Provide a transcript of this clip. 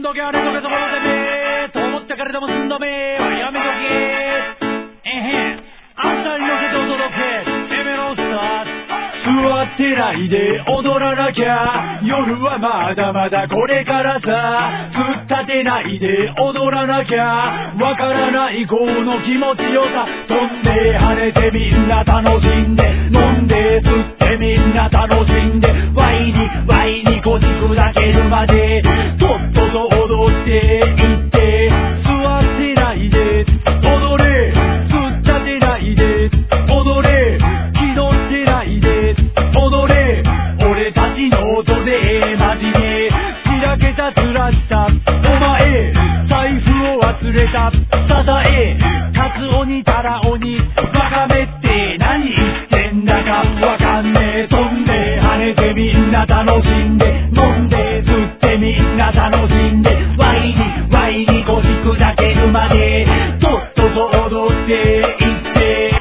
どけあれどけそこのてめえと思ったけれどもすんどめえはやめとけ朝に乗せてお届けエメロンスター座ってないで踊らなきゃ夜はまだまだこれからさ突っ立てないで踊らなきゃわからない子の気持ちよさ飛んで跳ねてみんな楽しんで飲んで釣ってみんな楽しんでワイにこじ砕けるまでとっとと踊っていって座ってないで踊れ突っ立てないで踊れ気取ってないで踊れ俺たちの音でマジでしらけたつらしたお前財布を忘れたサザエカツオにタラオにバカめって何言ってんだかわかんねえ飛んで跳ねてみんな楽しんで飲んで釣ってみんな楽しんでワイにこじ砕けるまでとっとと踊って